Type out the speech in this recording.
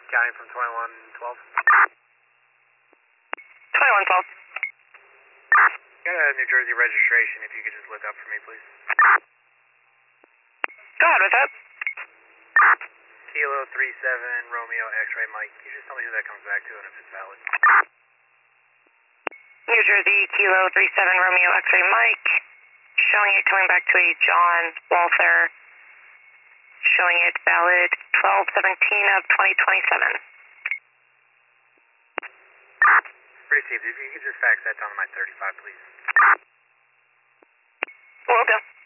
County from 2112. 2112. Got a New Jersey registration, if you could just look up for me, please. Go ahead with that. Kilo 37 Romeo X-ray Mike. Can you just tell me who that comes back to and if it's valid? New Jersey, Kilo 37 Romeo X-ray Mike. Showing it coming back to a John Walther. Showing it valid 12/17 of 2027. Received. If you could just fax that down to my 35, please. Will do.